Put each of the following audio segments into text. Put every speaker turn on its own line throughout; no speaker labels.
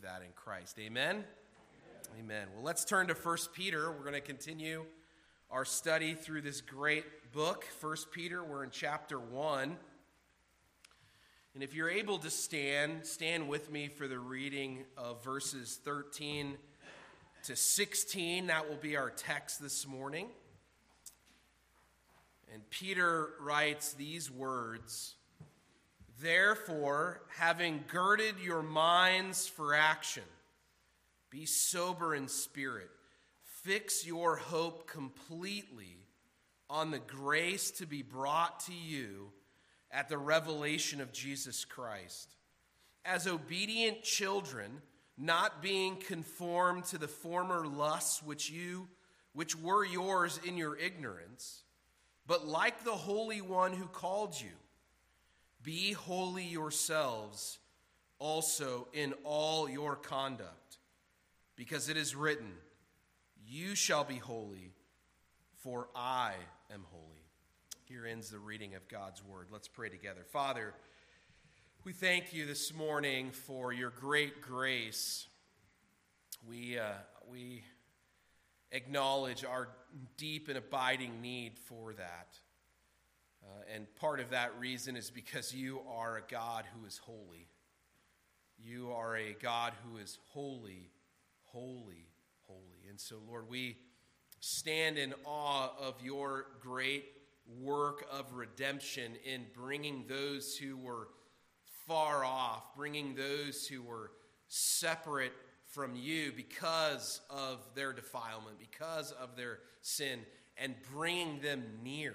that in Christ. Amen? Amen. Well, let's turn to 1 Peter. We're going to continue our study through this great book, 1 Peter. We're in chapter 1. And if you're able to stand with me for the reading of verses 13 to 16. That will be our text this morning. And Peter writes these words, "Therefore, having girded your minds for action, be sober in spirit. Fix your hope completely on the grace to be brought to you at the revelation of Jesus Christ. As obedient children, not being conformed to the former lusts which were yours in your ignorance, but like the Holy One who called you, be holy yourselves also in all your conduct, because it is written, you shall be holy, for I am holy." Here ends the reading of God's word. Let's pray together. Father, we thank you this morning for your great grace. We acknowledge our deep and abiding need for that. And part of that reason is because you are a God who is holy. You are a God who is holy, holy, holy. And so, Lord, we stand in awe of your great work of redemption in bringing those who were far off, bringing those who were separate from you because of their defilement, because of their sin, and bringing them near,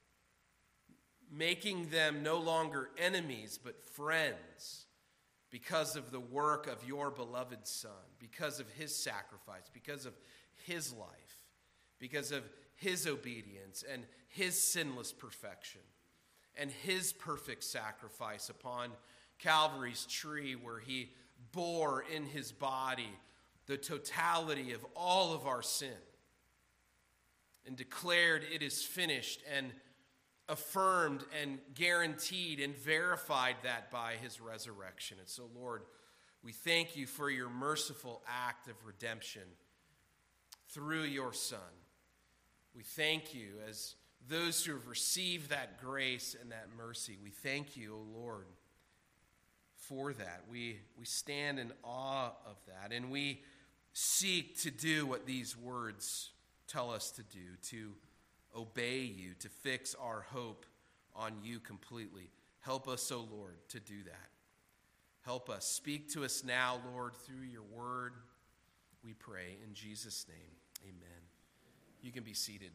making them no longer enemies but friends because of the work of your beloved Son, because of his sacrifice, because of his life, because of his obedience and his sinless perfection and his perfect sacrifice upon Calvary's tree, where he bore in his body the totality of all of our sin and declared it is finished, and affirmed and guaranteed and verified that by his resurrection. And so, Lord, we thank you for your merciful act of redemption through your Son. We thank you as those who have received that grace and that mercy. We thank you, O Lord, for that. We stand in awe of that, and we seek to do what these words tell us to do, to obey you, to fix our hope on you completely. Help us, O Lord, to do that. Help us. Speak to us now, Lord, through your word. We pray in Jesus' name. Amen. You can be seated.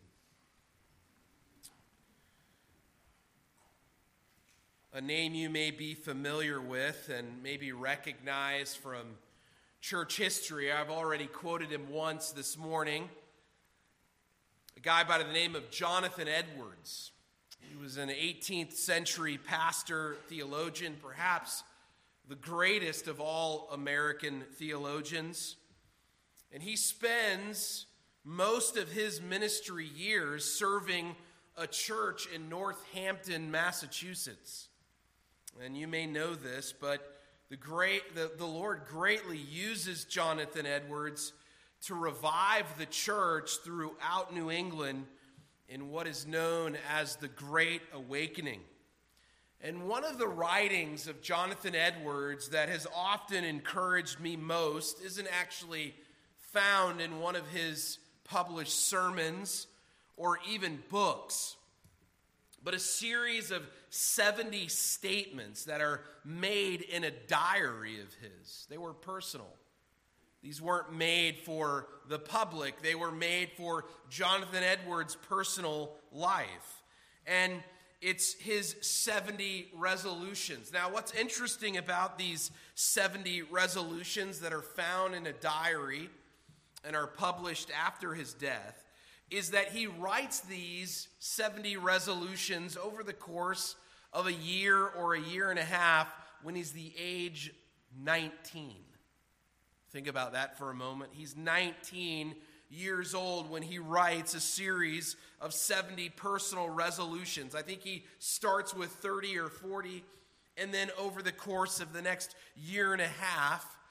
A name you may be familiar with and maybe recognize from church history. I've already quoted him once this morning. A guy by the name of Jonathan Edwards. He was an 18th century pastor, theologian, perhaps the greatest of all American theologians. And he spends most of his ministry years serving a church in Northampton, Massachusetts. And you may know this, but the Lord greatly uses Jonathan Edwards to revive the church throughout New England in what is known as the Great Awakening. And one of the writings of Jonathan Edwards that has often encouraged me most isn't actually found in one of his published sermons or even books, but a series of 70 statements that are made in a diary of his. They were personal. These weren't made for the public. They were made for Jonathan Edwards' personal life. And it's his 70 resolutions. Now, what's interesting about these 70 resolutions that are found in a diary and are published after his death is that he writes these 70 resolutions over the course of a year or a year and a half when he's the age 19. Think about that for a moment. He's 19 years old when he writes a series of 70 personal resolutions. I think he starts with 30 or 40, and then over the course of the next year and a half,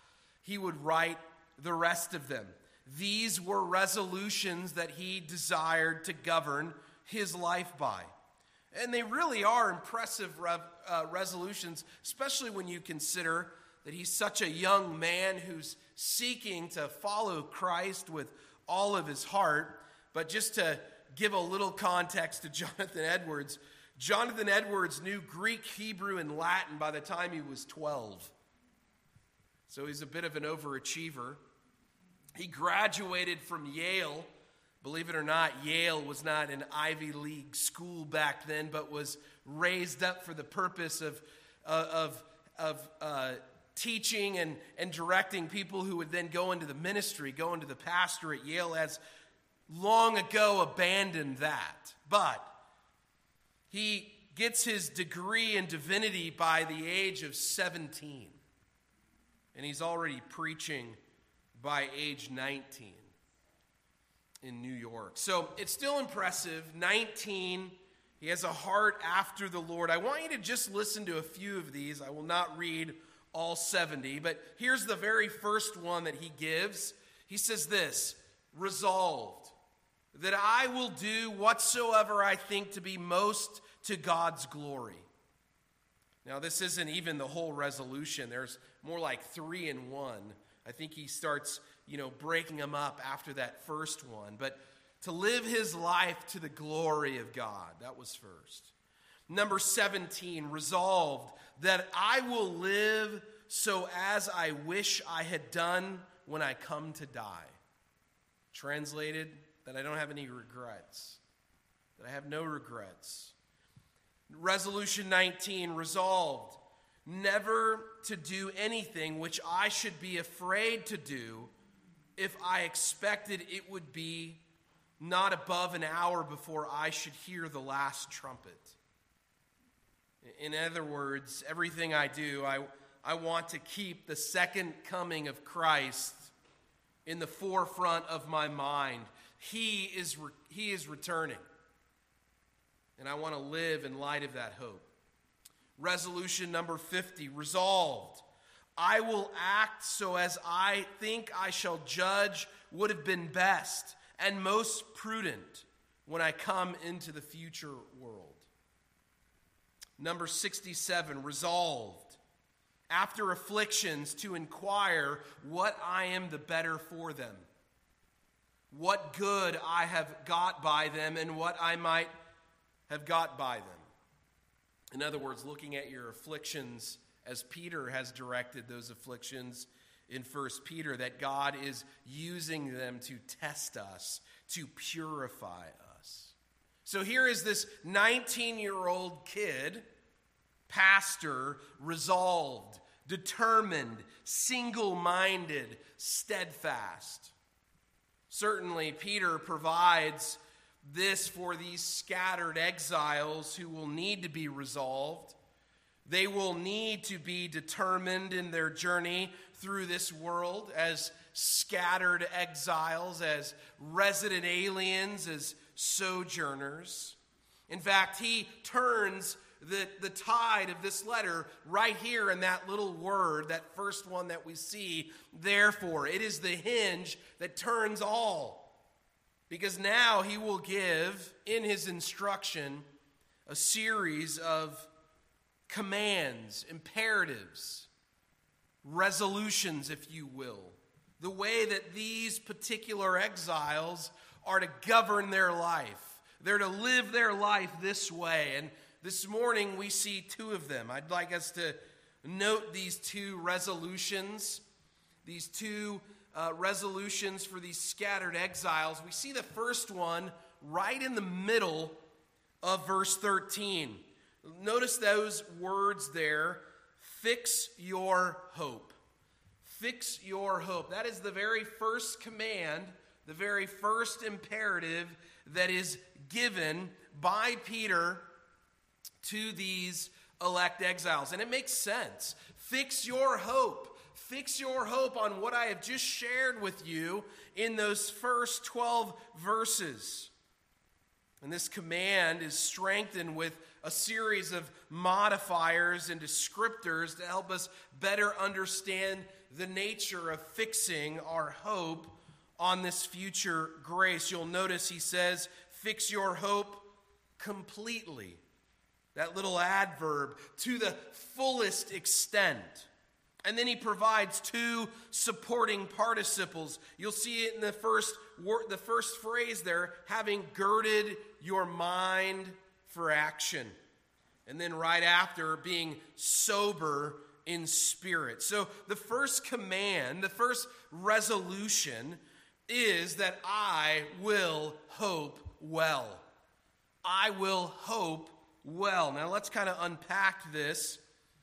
he would write the rest of them. These were resolutions that he desired to govern his life by. And they really are impressive resolutions, especially when you consider that he's such a young man who's seeking to follow Christ with all of his heart. But just to give a little context to Jonathan Edwards knew Greek, Hebrew, and Latin by the time he was 12. So he's a bit of an overachiever. He graduated from Yale. Believe it or not, Yale was not an Ivy League school back then, but was raised up for the purpose of teaching and directing people who would then go into the ministry, go into the pastorate. Yale has long ago abandoned that. But he gets his degree in divinity by the age of 17. And he's already preaching by age 19 in New York. So it's still impressive. 19, he has a heart after the Lord. I want you to just listen to a few of these. I will not read all 70, but here's the very first one that he gives. He says this: resolved that I will do whatsoever I think to be most to God's glory. Now, this isn't even the whole resolution. There's more like 3 in 1. I think he starts, breaking them up after that first one. But to live his life to the glory of God, that was first. Number 17, resolved that I will live so as I wish I had done when I come to die. Translated, that I don't have any regrets. That I have no regrets. Resolution 19, resolved never to do anything which I should be afraid to do if I expected it would be not above an hour before I should hear the last trumpet. In other words, everything I do, I want to keep the second coming of Christ in the forefront of my mind. He is returning. And I want to live in light of that hope. Resolution number 50, resolved. I will act so as I think I shall judge would have been best and most prudent when I come into the future world. Number 67, resolved. After afflictions, to inquire what I am the better for them. What good I have got by them and what I might have got by them. In other words, looking at your afflictions as Peter has directed those afflictions in 1 Peter, that God is using them to test us, to purify us. So here is this 19-year-old kid, pastor, resolved, determined, single-minded, steadfast. Certainly, Peter provides this for these scattered exiles who will need to be resolved. They will need to be determined in their journey through this world as scattered exiles, as resident aliens, as sojourners. In fact, he turns the tide of this letter right here in that little word, that first one that we see, therefore. It is the hinge that turns all. Because now he will give, in his instruction, a series of commands, imperatives, resolutions, if you will. The way that these particular exiles are to govern their life. They're to live their life this way. And this morning we see 2 of them. I'd like us to note these 2 resolutions, these 2 resolutions for these scattered exiles. We see the first one right in the middle of verse 13. Notice those words there, fix your hope. Fix your hope. That is the very first command, the very first imperative that is given by Peter to these elect exiles. And it makes sense. Fix your hope. Fix your hope on what I have just shared with you in those first 12 verses. And this command is strengthened with a series of modifiers and descriptors to help us better understand the nature of fixing our hope on this future grace. You'll notice he says, fix your hope completely. That little adverb, to the fullest extent. And then he provides two supporting participles. You'll see it in the first phrase there, having girded your mind for action. And then right after, being sober in spirit. So the first command, the first resolution is that I will hope well. I will hope well. Now let's kind of unpack this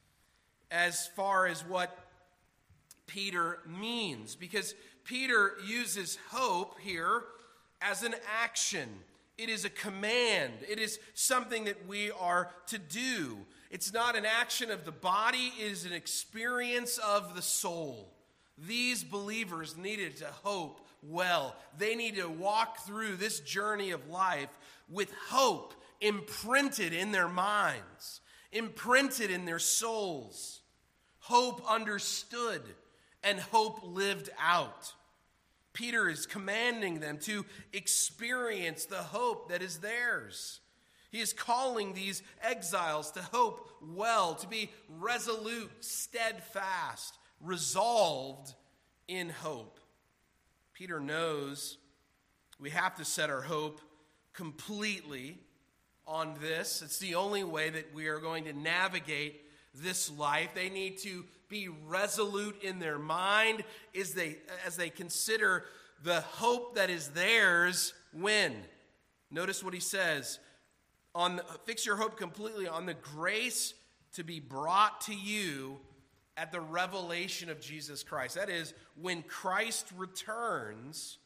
as far as what Peter means, because Peter uses hope here as an action. It is a command. It is something that we are to do. It's not an action of the body. It is an experience of the soul. These believers needed to hope well. They need to walk through this journey of life with hope imprinted in their minds, imprinted in their souls. Hope understood and hope lived out. Peter is commanding them to experience the hope that is theirs. He is calling these exiles to hope well, to be resolute, steadfast, resolved in hope. Peter knows we have to set our hope completely on this. It's the only way that we are going to navigate this life. They need to be resolute in their mind as they consider the hope that is theirs when. Notice what he says. Fix your hope completely on the grace to be brought to you at the revelation of Jesus Christ. That is, when Christ returns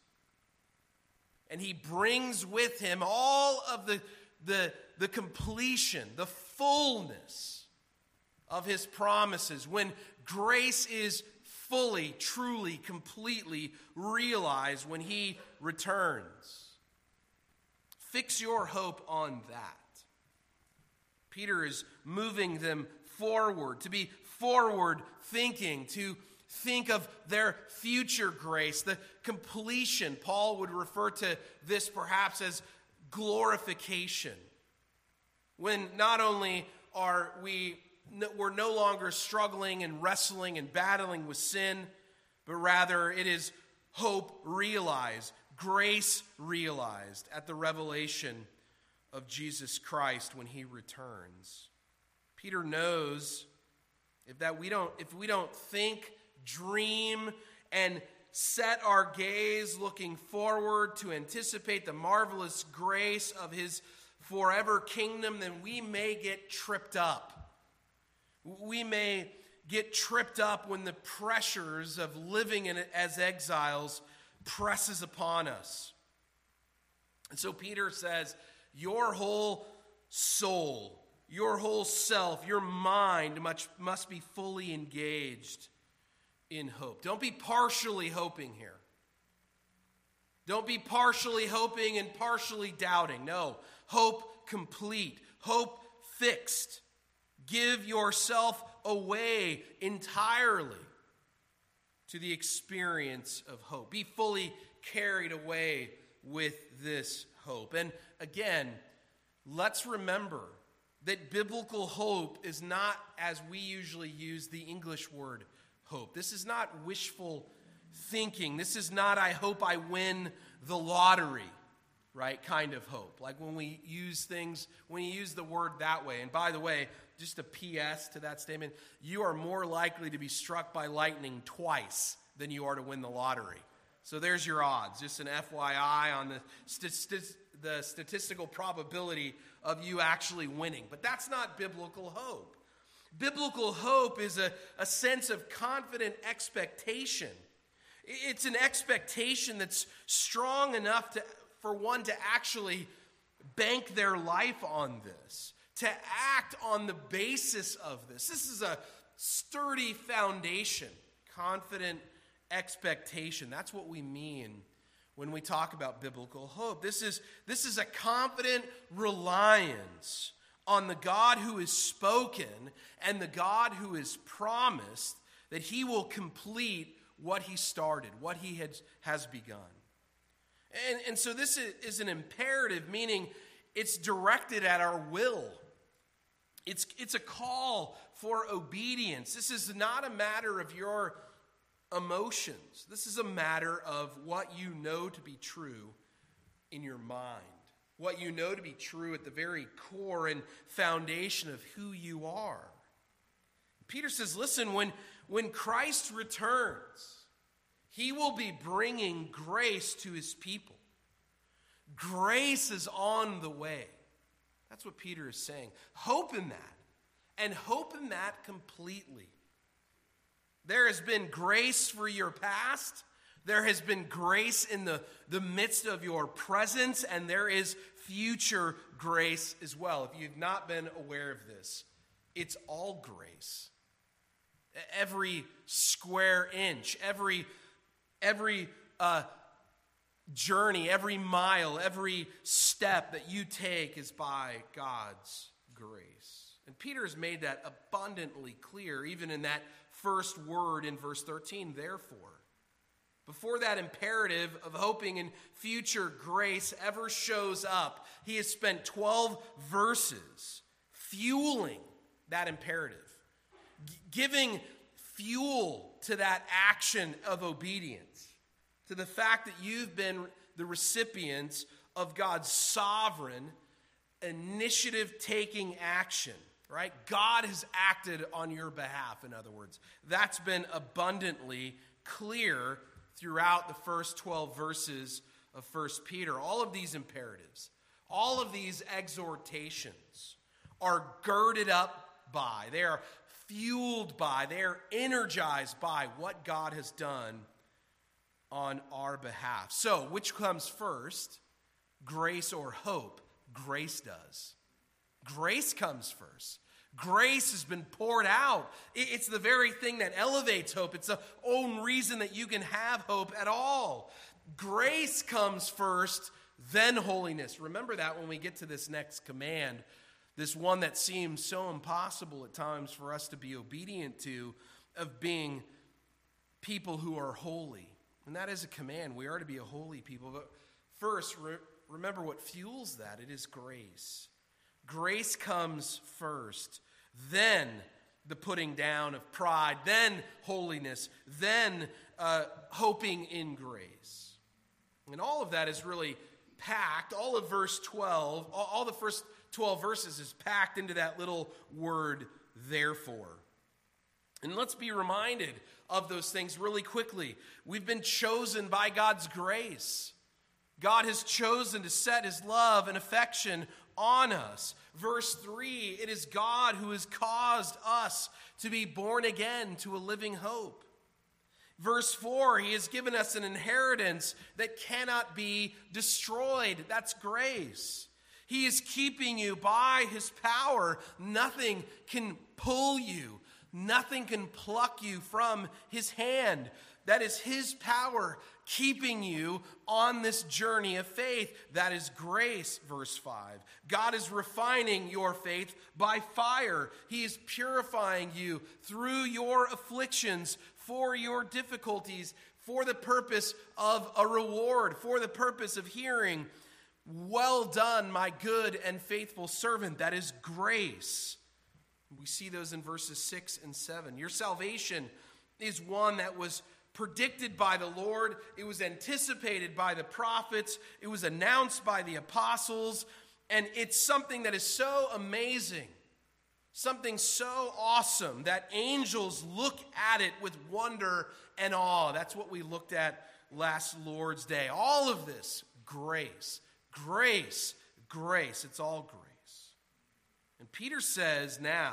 and he brings with him all of the completion, the fullness of his promises, when grace is fully, truly, completely realized when he returns. Fix your hope on that. Peter is moving them forward, to be forward thinking, to think of their future grace, the completion. Paul would refer to this perhaps as glorification. When not only we're no longer struggling and wrestling and battling with sin, but rather it is hope realized, grace realized at the revelation of Jesus Christ when he returns. Peter knows if we don't think, dream, and set our gaze looking forward to anticipate the marvelous grace of his forever kingdom, then we may get tripped up. We may get tripped up when the pressures of living as exiles presses upon us. And so Peter says, your whole soul, your whole self, your mind must be fully engaged in hope. Don't be partially hoping here. Don't be partially hoping and partially doubting. No, hope complete, hope fixed. Give yourself away entirely to the experience of hope. Be fully carried away with this hope. And again, let's remember that biblical hope is not as we usually use the English word hope. This is not wishful thinking. This is not, I hope I win the lottery, right, kind of hope. Like when we use the word that way. And by the way, just a PS to that statement, you are more likely to be struck by lightning twice than you are to win the lottery. So there's your odds. Just an FYI on the statistical probability of you actually winning. But that's not biblical hope. Biblical hope is a sense of confident expectation. It's an expectation that's strong enough for one to actually bank their life on this, to act on the basis of this. This is a sturdy foundation, confident expectation. That's what we mean when we talk about biblical hope. This is a confident reliance on the God who is spoken and the God who is promised, that he will complete what he started, what he has begun. And so this is an imperative, meaning it's directed at our will. It's a call for obedience. This is not a matter of your emotions. This is a matter of what you know to be true in your mind, what you know to be true at the very core and foundation of who you are. Peter says, listen, when Christ returns, he will be bringing grace to his people. Grace is on the way. That's what Peter is saying. Hope in that, and hope in that completely. There has been grace for your past. There has been grace in the midst of your presence, and there is future grace as well. If you've not been aware of this, it's all grace. Every square inch, every journey, every mile, every step that you take is by God's grace. And Peter has made that abundantly clear, even in that first word in verse 13, therefore. Before that imperative of hoping in future grace ever shows up, he has spent 12 verses fueling that imperative, giving fuel to that action of obedience, to the fact that you've been the recipients of God's sovereign initiative-taking action, right? God has acted on your behalf, in other words. That's been abundantly clear throughout the first 12 verses of 1 Peter. All of these imperatives, all of these exhortations are girded up by, they are fueled by, they are energized by what God has done on our behalf. So, which comes first, grace or hope? Grace does. Grace comes first. Grace has been poured out. It's the very thing that elevates hope. It's the own reason that you can have hope at all. Grace comes first, then holiness. Remember that when we get to this next command, this one that seems so impossible at times for us to be obedient to, of being people who are holy. And that is a command. We are to be a holy people. But first, remember what fuels that. It is grace. Grace comes first, then the putting down of pride, then holiness, then hoping in grace. And all of that is really packed. All of verse 12, all the first 12 verses is packed into that little word, therefore. And let's be reminded of those things really quickly. We've been chosen by God's grace. God has chosen to set his love and affection on us. Verse 3, it is God who has caused us to be born again to a living hope. Verse 4, he has given us an inheritance that cannot be destroyed. That's grace. He is keeping you by his power. Nothing can pull you. Nothing can pluck you from his hand. That is his power keeping you on this journey of faith. That is grace, verse 5. God is refining your faith by fire. He is purifying you through your afflictions, for your difficulties, for the purpose of a reward, for the purpose of hearing, well done, my good and faithful servant. That is grace. We see those in verses 6 and 7. Your salvation is one that was predicted by the Lord. It was anticipated by the prophets. It was announced by the apostles. And it's something that is so amazing, something so awesome that angels look at it with wonder and awe. That's what we looked at last Lord's Day. All of this, grace, grace, grace. It's all grace. And Peter says now,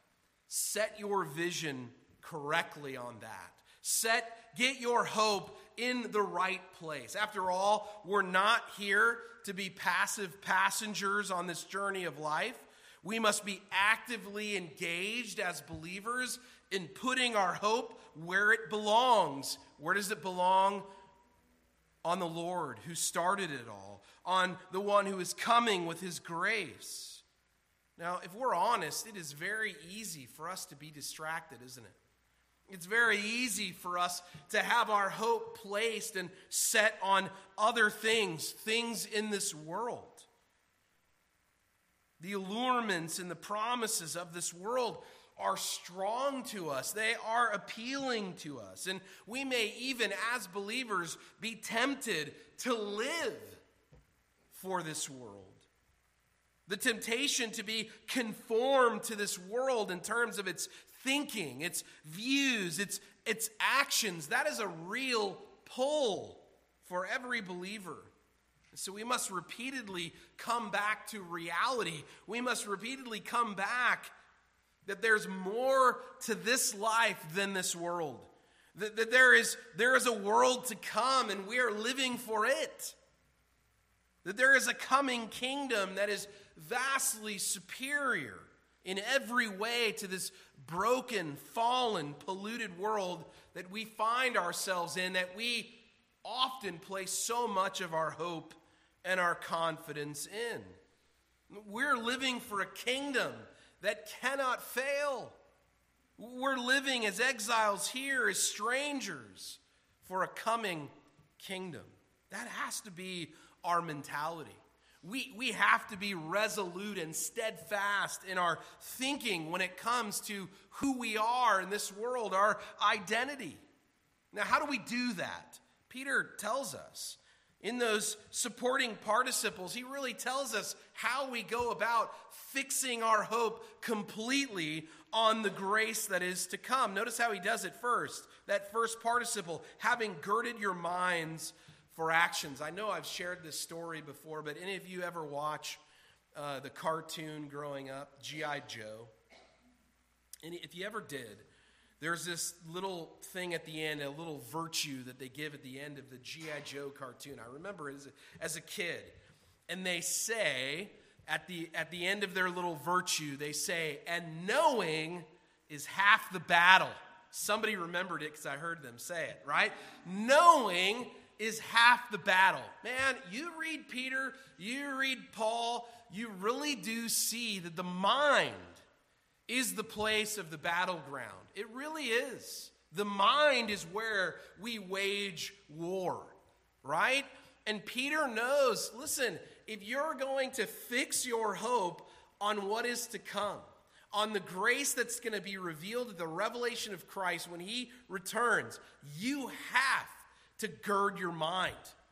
set your vision correctly on that. Get your hope in the right place. After all, we're not here to be passive passengers on this journey of life. We must be actively engaged as believers in putting our hope where it belongs. Where does it belong? On the Lord who started it all, on the one who is coming with his grace. Now, if we're honest, it is very easy for us to be distracted, isn't it? It's very easy for us to have our hope placed and set on other things in this world. The allurements and the promises of this world are strong to us. They are appealing to us. And we may even, as believers, be tempted to live for this world. The temptation to be conformed to this world in terms of its thinking, its views, its actions, that is a real pull for every believer. So we must repeatedly come back to reality. We must repeatedly come back that there's more to this life than this world. That there is a world to come and we are living for it. That there is a coming kingdom that is vastly superior in every way to this broken, fallen, polluted world that we find ourselves in, that we often place so much of our hope and our confidence in. We're living for a kingdom that cannot fail. We're living as exiles here, as strangers, for a coming kingdom. That has to be our mentality. We have to be resolute and steadfast in our thinking when it comes to who we are in this world, our identity. Now, how do we do that? Peter tells us. In those supporting participles, he really tells us how we go about fixing our hope completely on the grace that is to come. Notice how he does it first. That first participle, having girded your minds for actions. I know I've shared this story before, but any of you ever watch the cartoon growing up, G.I. Joe? And if you ever did, there's this little thing at the end, a little virtue that they give at the end of the G.I. Joe cartoon. I remember it as a kid. And they say, at the end of their little virtue, they say, and knowing is half the battle. Somebody remembered it because I heard them say it, right? Knowing is half the battle. Man, you read Peter, you read Paul, you really do see that the mind is the place of the battleground. It really is. The mind is where we wage war, right? And Peter knows, listen, if you're going to fix your hope on what is to come, on the grace that's going to be revealed at the revelation of Christ when he returns, you have to gird your mind.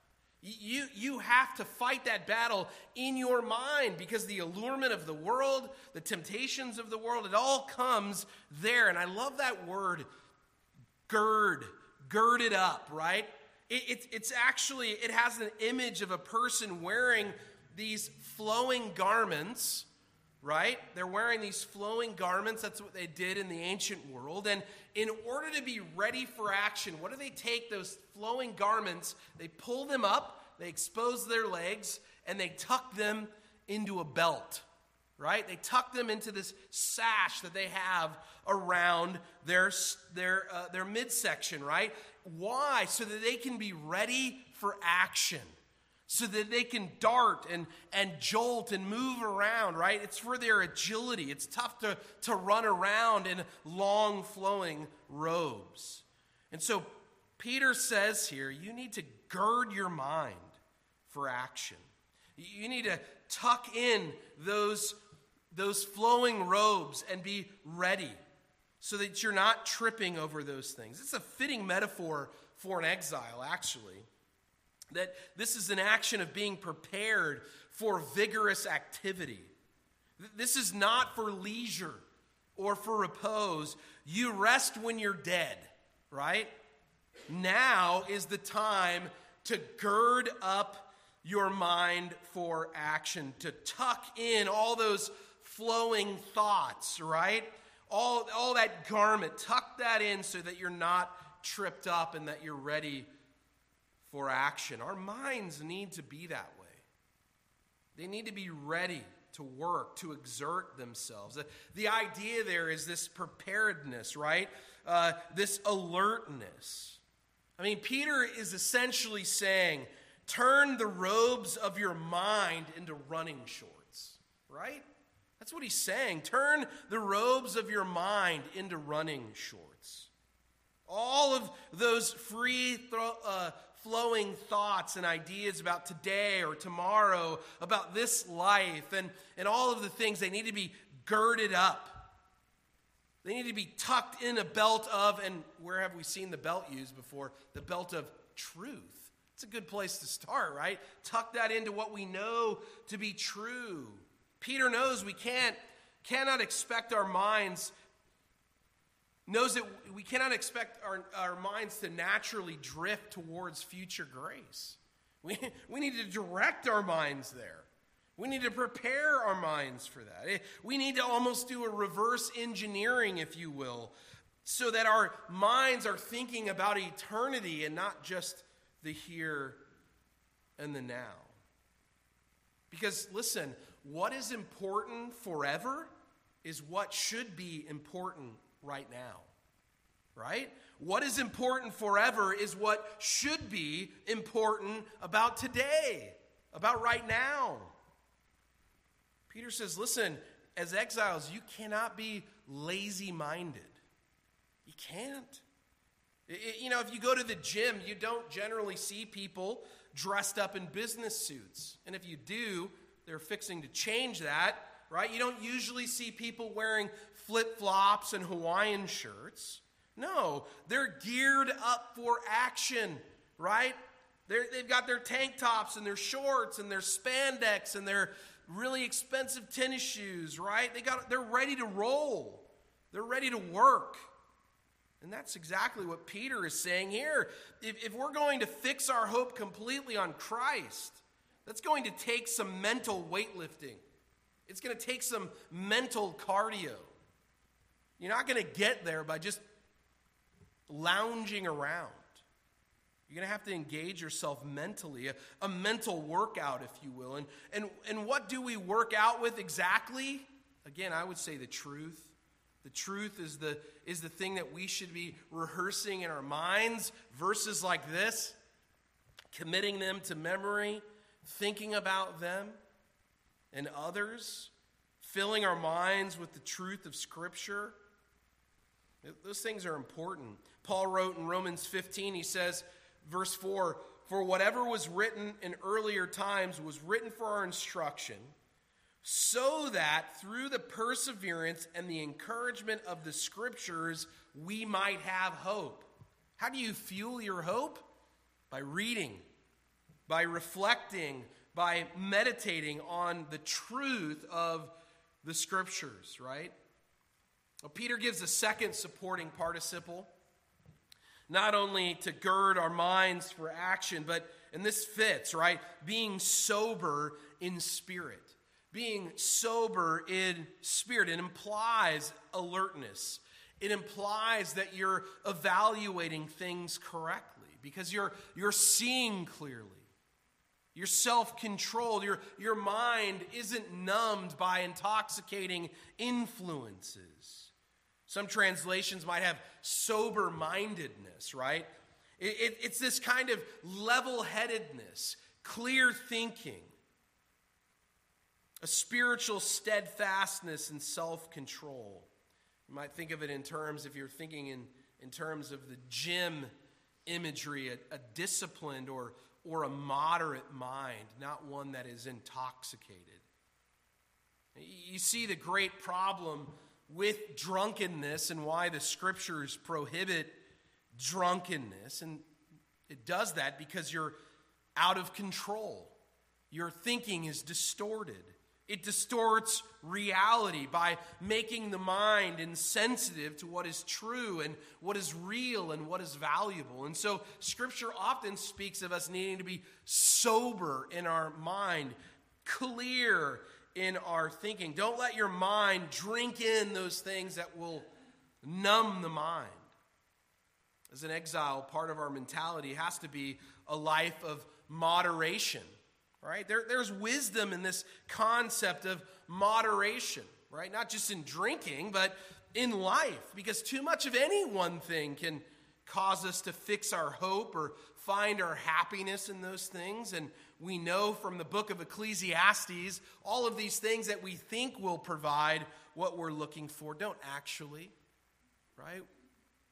You have to fight that battle in your mind because the allurement of the world, the temptations of the world, it all comes there. And I love that word, gird it up, right? It's actually, it has an image of a person wearing these flowing garments, right? They're wearing these flowing garments. That's what they did in the ancient world. And in order to be ready for action, what do they take those flowing garments? They pull them up, they expose their legs, and they tuck them into a belt, right? They tuck them into this sash that they have around their midsection, right? Why? So that they can be ready for action. So that they can dart and jolt and move around, right? It's for their agility. It's tough to run around in long flowing robes. And so Peter says here, you need to gird your mind for action. You need to tuck in those flowing robes and be ready so that you're not tripping over those things. It's a fitting metaphor for an exile, actually. That this is an action of being prepared for vigorous activity. This is not for leisure or for repose. You rest when you're dead, right? Now is the time to gird up your mind for action, to tuck in all those flowing thoughts, right? All that garment, tuck that in so that you're not tripped up and that you're ready for action. Our minds need to be that way. They need to be ready to work, to exert themselves. The idea there is this preparedness, right? This alertness. I mean, Peter is essentially saying, turn the robes of your mind into running shorts, right? That's what he's saying. Turn the robes of your mind into running shorts. All of those free flowing thoughts and ideas about today or tomorrow, about this life, and all of the things, they need to be girded up. They need to be tucked in a belt of, and where have we seen the belt used before? The belt of truth. It's a good place to start, right? Tuck that into what we know to be true. Peter knows we cannot expect our minds, knows that we cannot expect our minds to naturally drift towards future grace. We need to direct our minds there. We need to prepare our minds for that. We need to almost do a reverse engineering, if you will, so that our minds are thinking about eternity and not just the here and the now. Because, listen, what is important forever is what should be important right now. Right? What is important forever is what should be important about today, about right now. Peter says, listen, as exiles, you cannot be lazy-minded. You can't. If you go to the gym, you don't generally see people dressed up in business suits. And if you do, they're fixing to change that, right? You don't usually see people wearing flip-flops and Hawaiian shirts. No, they're geared up for action, right? They've got their tank tops and their shorts and their spandex and their really expensive tennis shoes, right? They're ready to roll. They're ready to work. And that's exactly what Peter is saying here. If we're going to fix our hope completely on Christ, that's going to take some mental weightlifting. It's going to take some mental cardio. You're not going to get there by just lounging around. You're going to have to engage yourself mentally, a mental workout, if you will. And what do we work out with exactly? Again, I would say the truth. The truth is the thing that we should be rehearsing in our minds. Verses like this, committing them to memory, thinking about them and others, filling our minds with the truth of Scripture. Those things are important. Paul wrote in Romans 15, he says, verse 4, "For whatever was written in earlier times was written for our instruction, so that through the perseverance and the encouragement of the Scriptures, we might have hope." How do you fuel your hope? By reading, by reflecting, by meditating on the truth of the Scriptures, right? Well, Peter gives a second supporting participle, not only to gird our minds for action, but, and this fits, right? Being sober in spirit. Being sober in spirit. It implies alertness. It implies that you're evaluating things correctly because you're seeing clearly. You're self-controlled. Your mind isn't numbed by intoxicating influences. Some translations might have sober-mindedness, right? It's this kind of level-headedness, clear thinking, a spiritual steadfastness and self-control. You might think of it in terms, if you're thinking in terms of the gym imagery, a disciplined or a moderate mind, not one that is intoxicated. You see the great problem with drunkenness and why the Scriptures prohibit drunkenness. And it does that because you're out of control. Your thinking is distorted. It distorts reality by making the mind insensitive to what is true and what is real and what is valuable. And so Scripture often speaks of us needing to be sober in our mind, clear in our thinking. Don't let your mind drink in those things that will numb the mind. As an exile, part of our mentality has to be a life of moderation. Right? There's wisdom in this concept of moderation, right? Not just in drinking, but in life. Because too much of any one thing can cause us to fix our hope or find our happiness in those things. And we know from the book of Ecclesiastes, all of these things that we think will provide what we're looking for don't actually, right?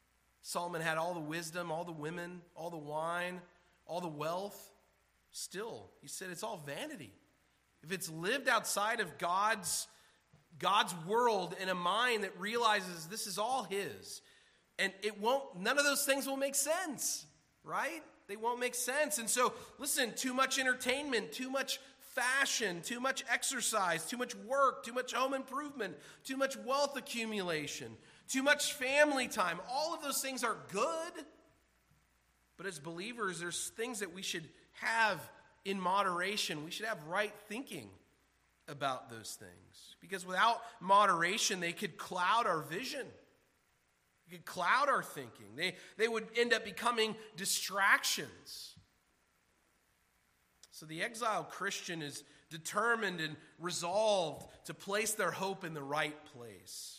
Solomon had all the wisdom, all the women, all the wine, all the wealth. Still, he said it's all vanity. If it's lived outside of God's world in a mind that realizes this is all his, and none of those things will make sense, right? They won't make sense. And so, listen, too much entertainment, too much fashion, too much exercise, too much work, too much home improvement, too much wealth accumulation, too much family time. All of those things are good. But as believers, there's things that we should have in moderation. We should have right thinking about those things. Because without moderation, they could cloud our vision. They could cloud our thinking. They would end up becoming distractions. So the exiled Christian is determined and resolved to place their hope in the right place.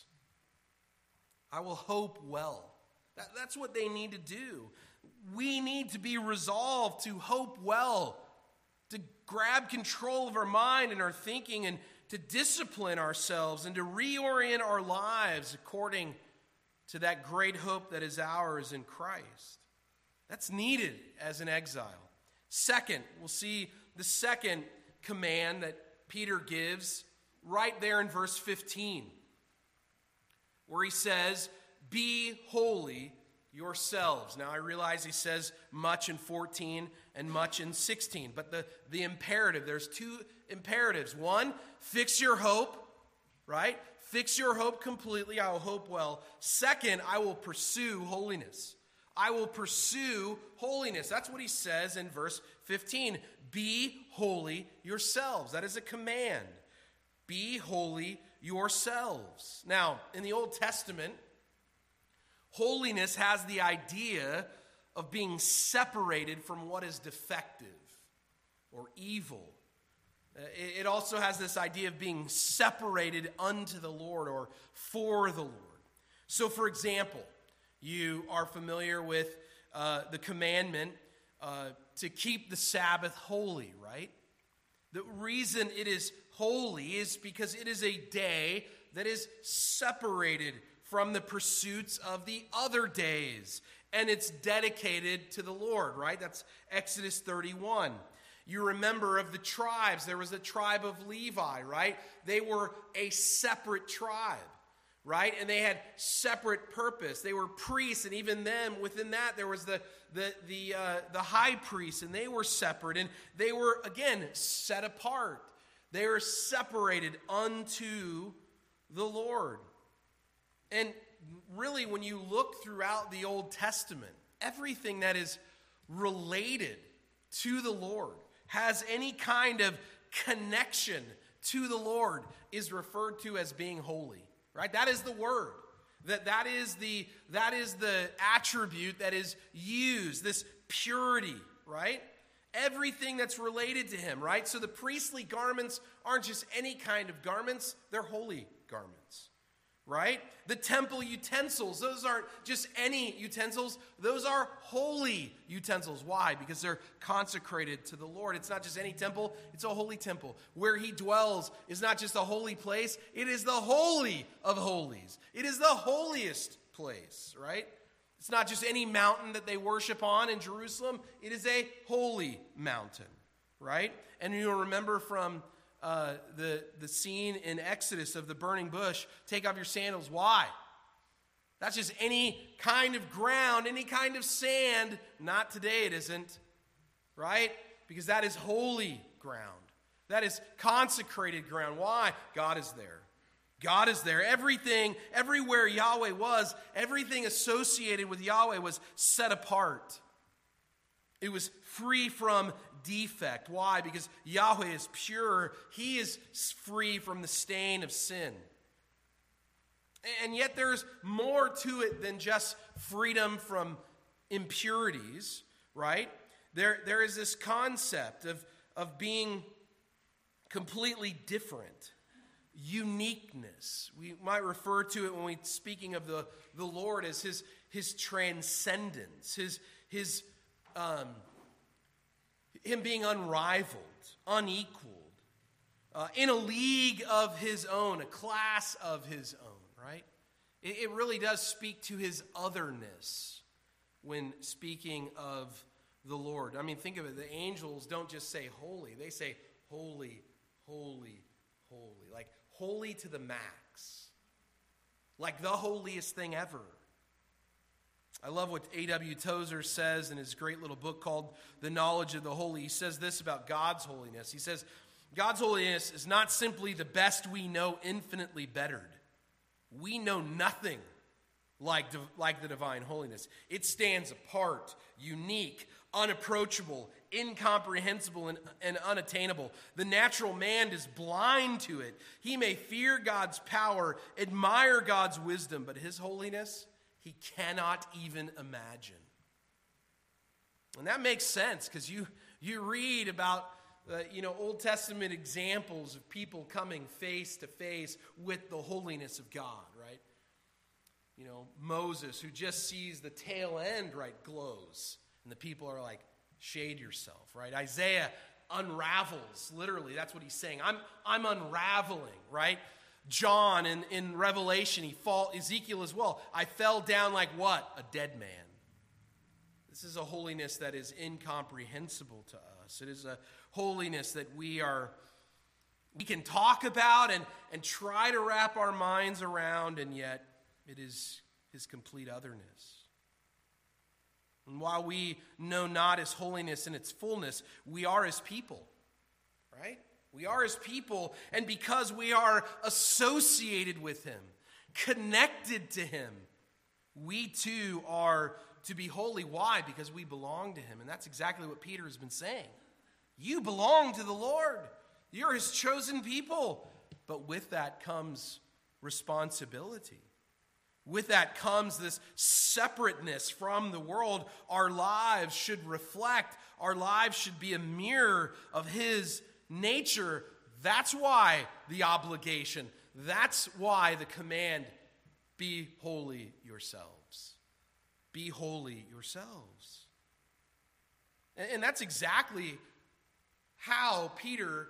I will hope well. That's what they need to do. We need to be resolved to hope well, to grab control of our mind and our thinking, and to discipline ourselves and to reorient our lives according to that great hope that is ours in Christ. That's needed as an exile. Second, we'll see the second command that Peter gives right there in verse 15, where he says, "Be holy yourselves." Now, I realize he says much in 14 and much in 16, but the imperative, there's two imperatives. One, fix your hope, right? Fix your hope completely. I will hope well. Second, I will pursue holiness. I will pursue holiness. That's what he says in verse 15. Be holy yourselves. That is a command. Be holy yourselves. Now, in the Old Testament, holiness has the idea of being separated from what is defective or evil. It also has this idea of being separated unto the Lord or for the Lord. So, for example, you are familiar with the commandment to keep the Sabbath holy, right? The reason it is holy is because it is a day that is separated from the pursuits of the other days, and it's dedicated to the Lord, right? That's Exodus 31. You remember of the tribes, there was a tribe of Levi, right? They were a separate tribe, right? And they had separate purpose. They were priests, and even then, within that, there was the high priest, and they were separate, and they were, again, set apart. They were separated unto the Lord. And really, when you look throughout the Old Testament, everything that is related to the Lord, has any kind of connection to the Lord, is referred to as being holy, right? That is the word. That is the attribute that is used, this purity, right? Everything that's related to him, right? So the priestly garments aren't just any kind of garments, they're holy garments, right? The temple utensils, those aren't just any utensils, those are holy utensils. Why? Because they're consecrated to the Lord. It's not just any temple, it's a holy temple. Where he dwells is not just a holy place, it is the holy of holies. It is the holiest place, right? It's not just any mountain that they worship on in Jerusalem, it is a holy mountain, right? And you'll remember from the scene in Exodus of the burning bush, take off your sandals. Why? That's just any kind of ground, any kind of sand. Not today, it isn't, right? Because that is holy ground. That is consecrated ground. Why? God is there. God is there. Everything, everywhere Yahweh was, everything associated with Yahweh was set apart. It was free from defect. Why? Because Yahweh is pure. He is free from the stain of sin. And yet there's more to it than just freedom from impurities, right? There is this concept of being completely different. Uniqueness. We might refer to it when we're speaking of the Lord as his transcendence, his him being unrivaled, unequaled, in a league of his own, a class of his own, right? It really does speak to his otherness when speaking of the Lord. I mean, think of it. The angels don't just say holy. They say holy, holy, holy. Like holy to the max. Like the holiest thing ever. I love what A.W. Tozer says in his great little book called The Knowledge of the Holy. He says this about God's holiness. He says, God's holiness is not simply the best we know infinitely bettered. We know nothing like the divine holiness. It stands apart, unique, unapproachable, incomprehensible, and unattainable. The natural man is blind to it. He may fear God's power, admire God's wisdom, but his holiness he cannot even imagine. And that makes sense because you read about Old Testament examples of people coming face to face with the holiness of God, right? You know, Moses, who just sees the tail end, right, glows. And the people are like, shade yourself, right? Isaiah unravels, literally, that's what he's saying. I'm unraveling, right? John in Revelation, Ezekiel as well. I fell down like what? A dead man. This is a holiness that is incomprehensible to us. It is a holiness that we can talk about and try to wrap our minds around, and yet it is his complete otherness. And while we know not his holiness in its fullness, we are his people, right? We are his people, and because we are associated with him, connected to him, we too are to be holy. Why? Because we belong to him. And that's exactly what Peter has been saying. You belong to the Lord. You're his chosen people. But with that comes responsibility. With that comes this separateness from the world. Our lives should reflect, our lives should be a mirror of his nature. That's why the obligation. That's why the command, be holy yourselves. Be holy yourselves. And that's exactly how Peter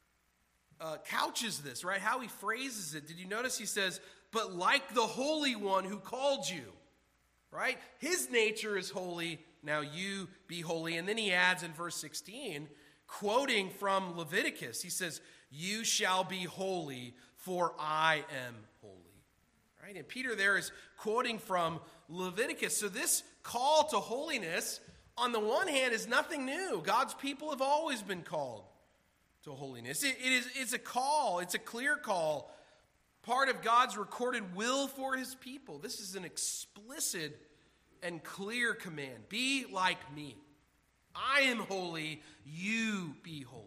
couches this, right? How he phrases it. Did you notice he says, but like the Holy One who called you, right? His nature is holy, now you be holy. And then he adds in verse 16, quoting from Leviticus, he says, you shall be holy, for I am holy. Right? And Peter there is quoting from Leviticus. So this call to holiness, on the one hand, is nothing new. God's people have always been called to holiness. It's a call. It's a clear call. Part of God's recorded will for his people. This is an explicit and clear command. Be like me. I am holy. You be holy.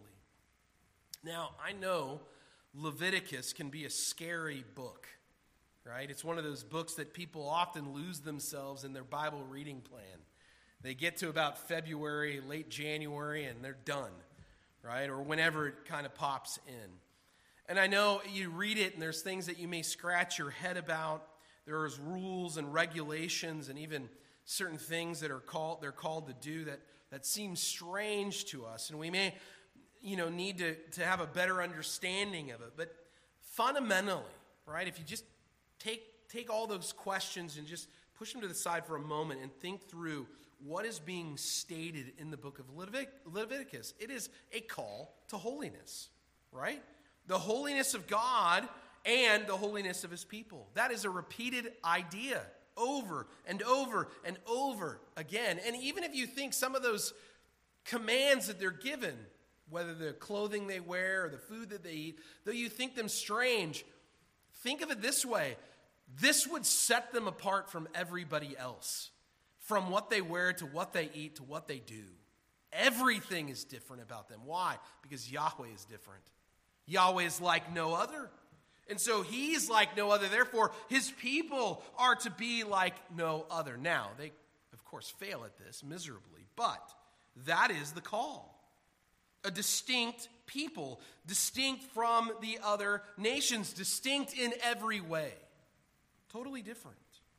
Now, I know Leviticus can be a scary book, right? It's one of those books that people often lose themselves in their Bible reading plan. They get to about February, late January, and they're done, right? Or whenever it kind of pops in. And I know you read it, and there's things that you may scratch your head about. There's rules and regulations and even certain things that they're called to do that seem strange to us. And we may need to have a better understanding of it. But fundamentally, right, if you just take all those questions and just push them to the side for a moment and think through what is being stated in the book of Leviticus. It is a call to holiness, right? The holiness of God and the holiness of his people. That is a repeated idea over and over and over again. And even if you think some of those commands that they're given, whether the clothing they wear or the food that they eat, though you think them strange, think of it this way. This would set them apart from everybody else. From what they wear to what they eat to what they do. Everything is different about them. Why? Because Yahweh is different. Yahweh is like no other. And so he's like no other. Therefore, his people are to be like no other. Now, they, of course, fail at this miserably. But that is the call. A distinct people, distinct from the other nations, distinct in every way. Totally different.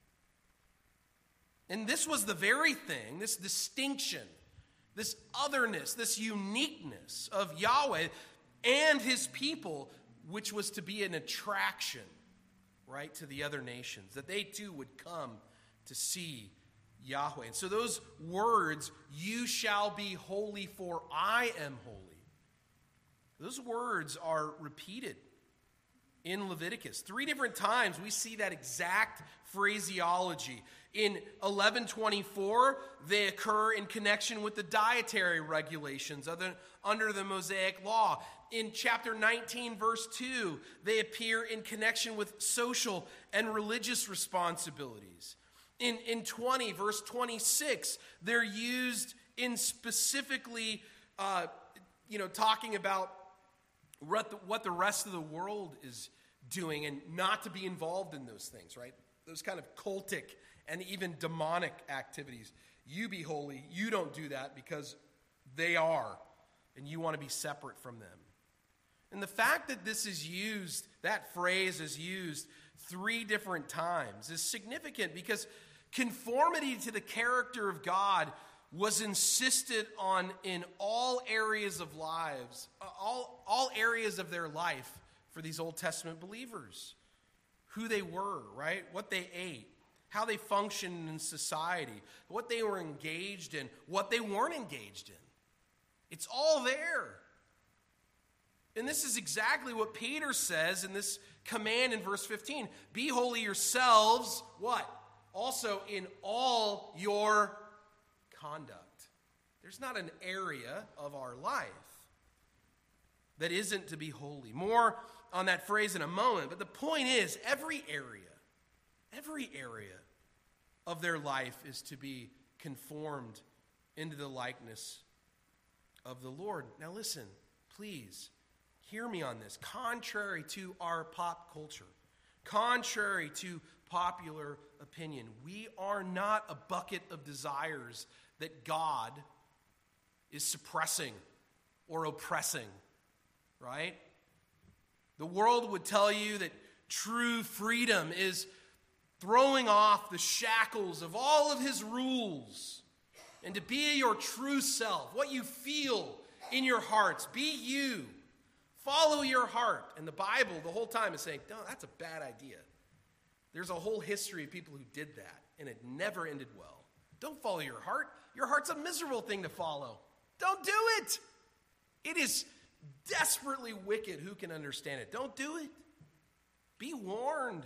And this was the very thing, this distinction, this otherness, this uniqueness of Yahweh and his people, which was to be an attraction, right, to the other nations, that they too would come to see Yahweh. And so those words, you shall be holy for I am holy, those words are repeated in Leviticus. 3 different times we see that exact phraseology. In 11:24, they occur in connection with the dietary regulations under the Mosaic Law. In chapter 19, verse 2, they appear in connection with social and religious responsibilities. In 20, verse 26, they're used in specifically, talking about what the rest of the world is doing and not to be involved in those things, right? Those kind of cultic and even demonic activities. You be holy. You don't do that because they are, and you want to be separate from them. And the fact that this is used, that phrase is used 3 different times, is significant because conformity to the character of God was insisted on in all areas of lives, all areas of their life for these Old Testament believers. Who they were, right? What they ate, how they functioned in society, what they were engaged in, what they weren't engaged in. It's all there. And this is exactly what Peter says in this command in verse 15. Be holy yourselves, what? Also in all your conduct. There's not an area of our life that isn't to be holy. More on that phrase in a moment, but the point is every area of their life is to be conformed into the likeness of the Lord. Now listen, please hear me on this. Contrary to our pop culture, contrary to popular opinion, we are not a bucket of desires that God is suppressing or oppressing, right? The world would tell you that true freedom is throwing off the shackles of all of his rules and to be your true self, what you feel in your hearts. Be you. Follow your heart. And the Bible the whole time is saying, no, that's a bad idea. There's a whole history of people who did that, and it never ended well. Don't follow your heart. Your heart's a miserable thing to follow. Don't do it. It is desperately wicked. Who can understand it? Don't do it. Be warned.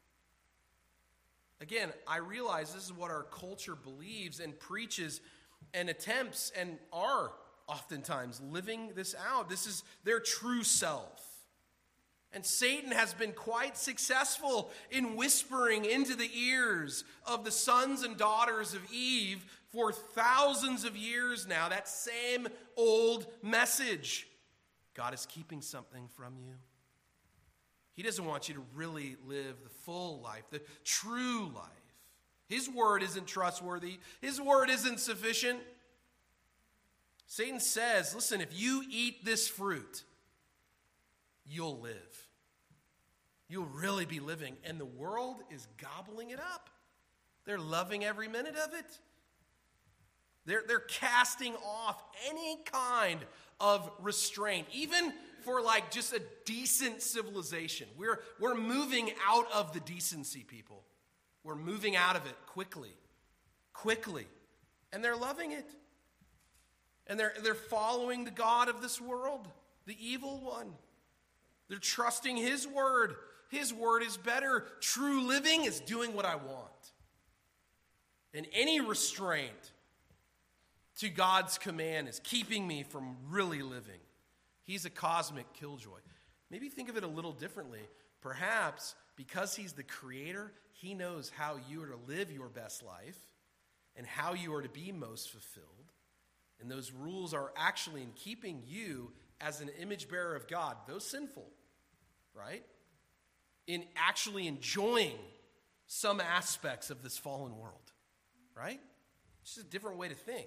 Again, I realize this is what our culture believes and preaches and attempts and are oftentimes living this out. This is their true self. And Satan has been quite successful in whispering into the ears of the sons and daughters of Eve for thousands of years now that same old message. God is keeping something from you. He doesn't want you to really live the full life, the true life. His word isn't trustworthy. His word isn't sufficient. Satan says, listen, if you eat this fruit, you'll live. You'll really be living. And the world is gobbling it up. They're loving every minute of it. They're casting off any kind of restraint, even for like just a decent civilization. We're moving out of the decency, people. We're moving out of it quickly. And they're loving it. And they're following the God of this world, the evil one. They're trusting his word. His word is better. True living is doing what I want. And any restraint to God's command is keeping me from really living. He's a cosmic killjoy. Maybe think of it a little differently. Perhaps because he's the creator, he knows how you are to live your best life and how you are to be most fulfilled. And those rules are actually in keeping you as an image bearer of God, though sinful, right? In actually enjoying some aspects of this fallen world, right? It's just a different way to think.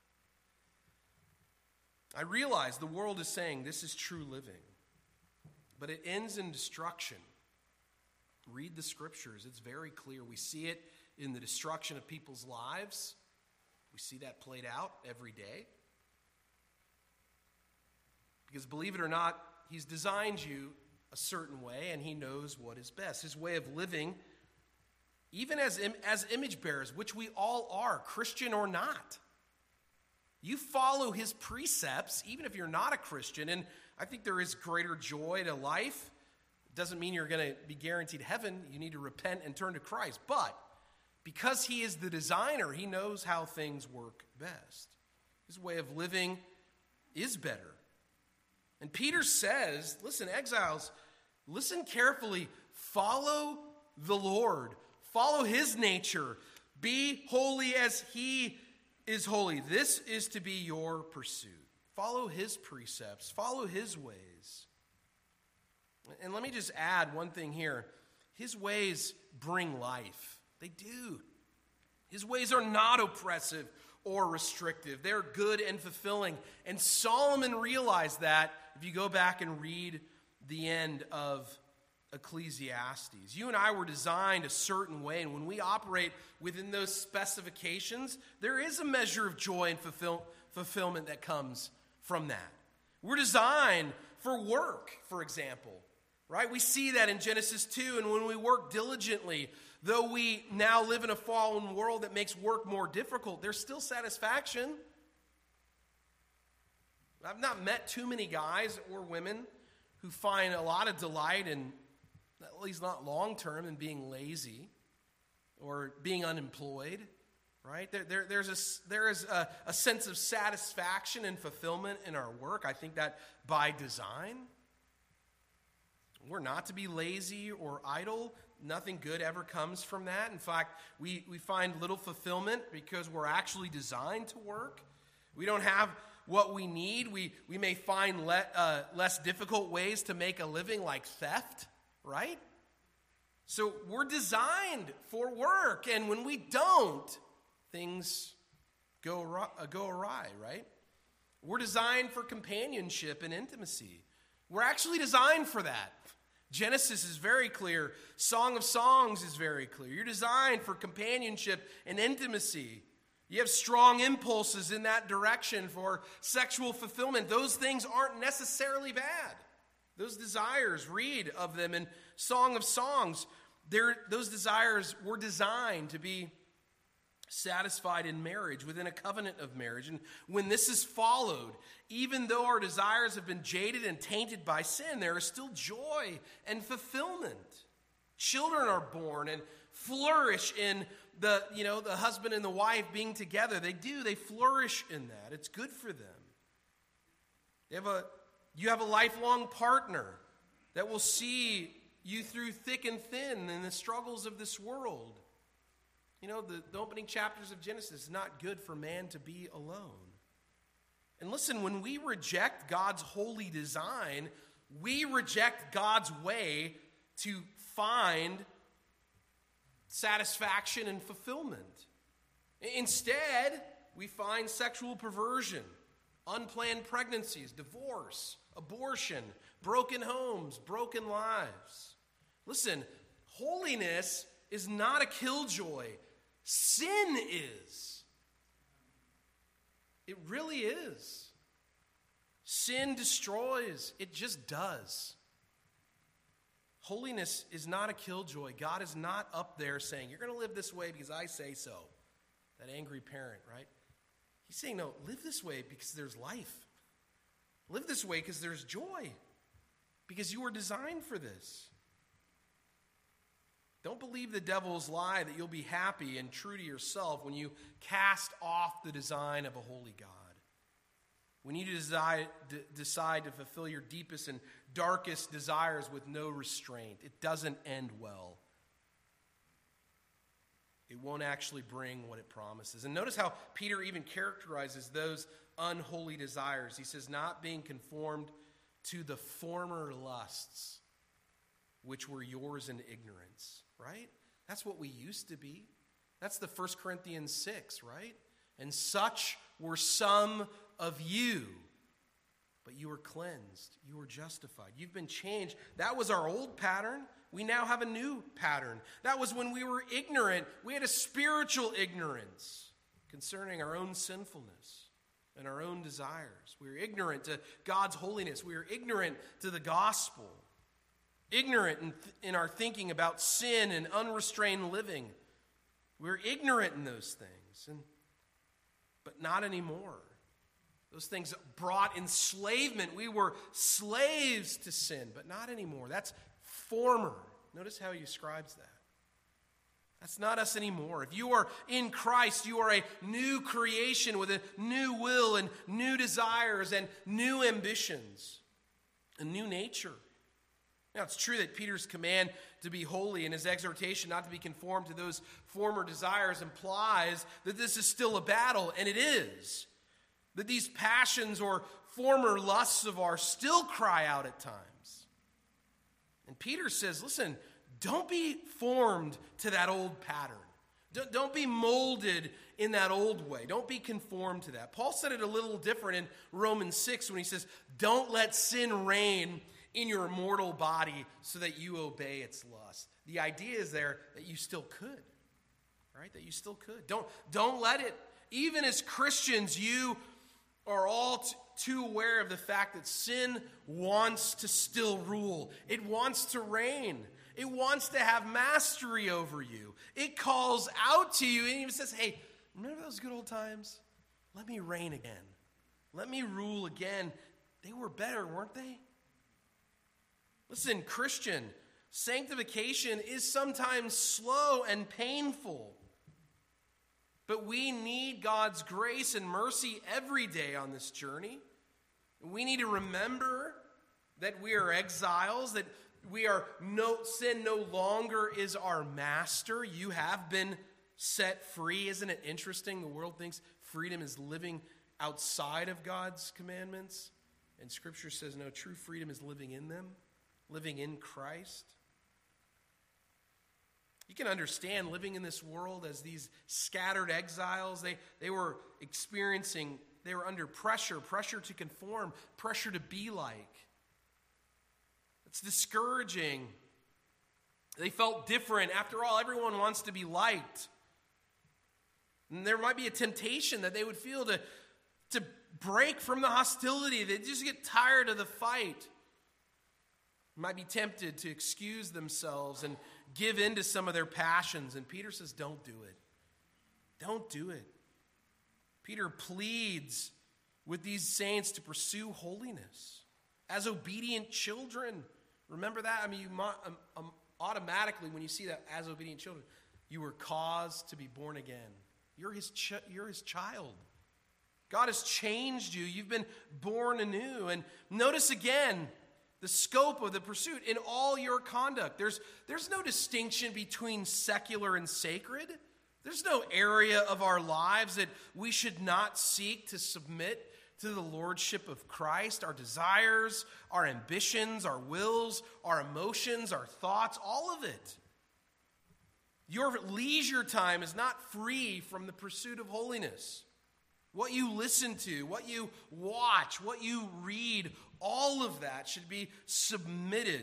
I realize the world is saying this is true living, but it ends in destruction. Read the scriptures. It's very clear. We see it in the destruction of people's lives. We see that played out every day. Because believe it or not, he's designed you a certain way, and he knows what is best. His way of living, even as image bearers, which we all are, Christian or not. You follow his precepts, even if you're not a Christian, and I think there is greater joy to life. It doesn't mean you're going to be guaranteed heaven. You need to repent and turn to Christ. But because he is the designer, he knows how things work best. His way of living is better. And Peter says, listen, exiles, listen carefully. Follow the Lord. Follow his nature. Be holy as he is holy. This is to be your pursuit. Follow his precepts. Follow his ways. And let me just add one thing here. His ways bring life. They do. His ways are not oppressive or restrictive. They're good and fulfilling. And Solomon realized that if you go back and read the end of Ecclesiastes. You and I were designed a certain way, and when we operate within those specifications, there is a measure of joy and fulfillment that comes from that. We're designed for work, for example, right? We see that in Genesis 2, and when we work diligently, though we now live in a fallen world that makes work more difficult, there's still satisfaction. I've not met too many guys or women who find a lot of delight in, at least not long-term, in being lazy or being unemployed, right? There is a sense of satisfaction and fulfillment in our work. I think that by design. We're not to be lazy or idle. Nothing good ever comes from that. In fact, we find little fulfillment because we're actually designed to work. We don't have what we need. We may find less difficult ways to make a living, like theft, right? So we're designed for work, and when we don't, things go awry, right? We're designed for companionship and intimacy. We're actually designed for that. Genesis is very clear. Song of Songs is very clear. You're designed for companionship and intimacy. You have strong impulses in that direction for sexual fulfillment. Those things aren't necessarily bad. Those desires, read of them in Song of Songs. Those desires were designed to be satisfied in marriage, within a covenant of marriage. And when this is followed, even though our desires have been jaded and tainted by sin, there is still joy and fulfillment. Children are born and flourish in the husband and the wife being together. They flourish in that. It's good for them. You have a lifelong partner that will see you through thick and thin in the struggles of this world. The opening chapters of Genesis is not good for man to be alone. And listen, when we reject God's holy design, we reject God's way to find satisfaction and fulfillment. Instead, we find sexual perversion, unplanned pregnancies, divorce, abortion, broken homes, broken lives. Listen, holiness is not a killjoy. Sin is. It really is. Sin destroys. It just does. Holiness is not a killjoy. God is not up there saying, you're going to live this way because I say so. That angry parent, right? He's saying, no, live this way because there's life. Live this way because there's joy. Because you were designed for this. Don't believe the devil's lie that you'll be happy and true to yourself when you cast off the design of a holy God. When you decide to fulfill your deepest and darkest desires with no restraint, it doesn't end well. It won't actually bring what it promises. And notice how Peter even characterizes those unholy desires. He says, not being conformed to the former lusts, which were yours in ignorance, right? That's what we used to be. That's the 1 Corinthians 6, right? And such were some of you, but you were cleansed. You were justified. You've been changed. That was our old pattern. We now have a new pattern. That was when we were ignorant. We had a spiritual ignorance concerning our own sinfulness and our own desires. We were ignorant to God's holiness. We were ignorant to the gospel. ignorant in our thinking about sin and unrestrained living. We're ignorant in those things, but not anymore. Those things brought enslavement. We were slaves to sin, but not anymore. That's former. Notice how he describes that. That's not us anymore. If you are in Christ, you are a new creation with a new will and new desires and new ambitions, a new nature. Now, it's true that Peter's command to be holy and his exhortation not to be conformed to those former desires implies that this is still a battle, and it is. That these passions or former lusts of ours still cry out at times. And Peter says, listen, don't be formed to that old pattern. Don't be molded in that old way. Don't be conformed to that. Paul said it a little different in Romans 6 when he says, don't let sin reign in your mortal body so that you obey its lust. The idea is there that you still could, right? That you still could. Don't let it. Even as Christians, you are all too aware of the fact that sin wants to still rule. It wants to reign. It wants to have mastery over you. It calls out to you and even says, hey, remember those good old times? Let me reign again. Let me rule again. They were better, weren't they? Listen, Christian, sanctification is sometimes slow and painful. But we need God's grace and mercy every day on this journey. We need to remember that we are exiles, that sin no longer is our master. You have been set free. Isn't it interesting? The world thinks freedom is living outside of God's commandments. And Scripture says, no, true freedom is living in them, living in Christ. You can understand living in this world as these scattered exiles. They were under pressure to conform, pressure to be like. It's discouraging. They felt different. After all, everyone wants to be liked. And there might be a temptation that they would feel to break from the hostility. They just get tired of the fight. Might be tempted to excuse themselves and give in to some of their passions. And Peter says, don't do it. Don't do it. Peter pleads with these saints to pursue holiness as obedient children. Remember that? I mean, you automatically, when you see that as obedient children, you were caused to be born again. You're his child. God has changed you. You've been born anew. And notice again the scope of the pursuit in all your conduct. There's no distinction between secular and sacred. There's no area of our lives that we should not seek to submit to the lordship of Christ. Our desires, our ambitions, our wills, our emotions, our thoughts, all of it. Your leisure time is not free from the pursuit of holiness. What you listen to, what you watch, what you read, all of that should be submitted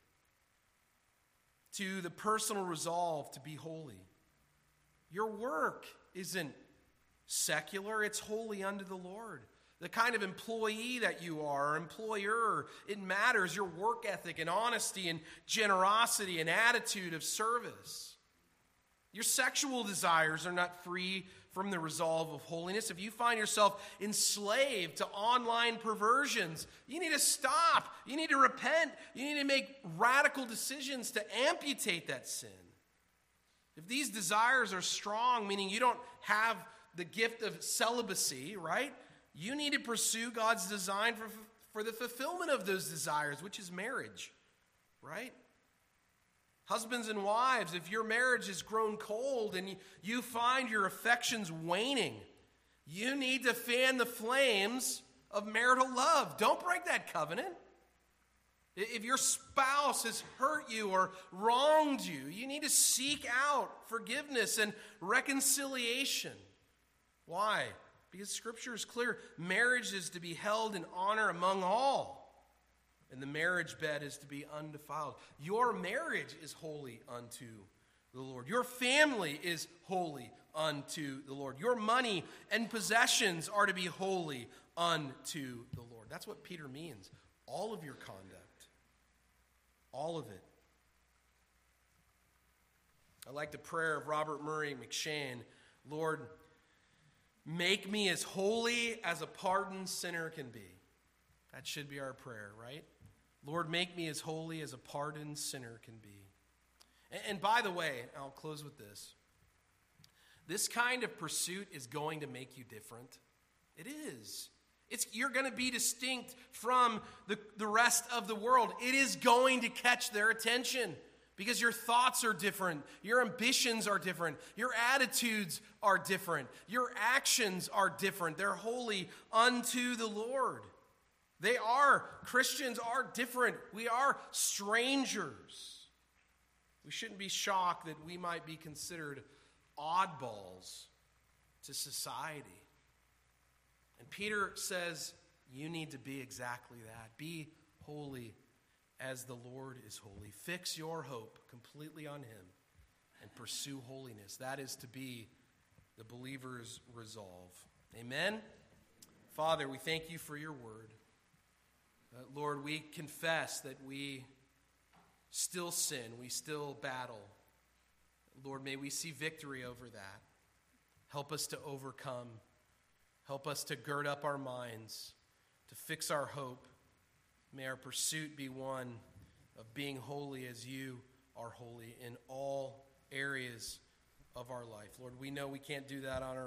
to the personal resolve to be holy. Your work isn't secular, it's holy unto the Lord. The kind of employee that you are, or employer, it matters. Your work ethic and honesty and generosity and attitude of service. Your sexual desires are not free from the resolve of holiness. If you find yourself enslaved to online perversions, you need to stop. You need to repent. You need to make radical decisions to amputate that sin. If these desires are strong, meaning you don't have the gift of celibacy, right? You need to pursue God's design for the fulfillment of those desires, which is marriage, right? Husbands and wives, if your marriage has grown cold and you find your affections waning, you need to fan the flames of marital love. Don't break that covenant. If your spouse has hurt you or wronged you, you need to seek out forgiveness and reconciliation. Why? Because Scripture is clear. Marriage is to be held in honor among all, and the marriage bed is to be undefiled. Your marriage is holy unto the Lord. Your family is holy unto the Lord. Your money and possessions are to be holy unto the Lord. That's what Peter means. All of your conduct. All of it. I like the prayer of Robert Murray McCheyne. Lord, make me as holy as a pardoned sinner can be. That should be our prayer, right? Lord, make me as holy as a pardoned sinner can be. And by the way, I'll close with this. This kind of pursuit is going to make you different. It is. You're going to be distinct from the rest of the world. It is going to catch their attention because your thoughts are different. Your ambitions are different. Your attitudes are different. Your actions are different. They're holy unto the Lord. Christians are different. We are strangers. We shouldn't be shocked that we might be considered oddballs to society. And Peter says, you need to be exactly that. Be holy as the Lord is holy. Fix your hope completely on him and pursue holiness. That is to be the believer's resolve. Amen? Father, we thank you for your word. Lord, we confess that we still sin. We still battle. Lord, may we see victory over that. Help us to overcome. Help us to gird up our minds, to fix our hope. May our pursuit be one of being holy as you are holy in all areas of our life. Lord, we know we can't do that on our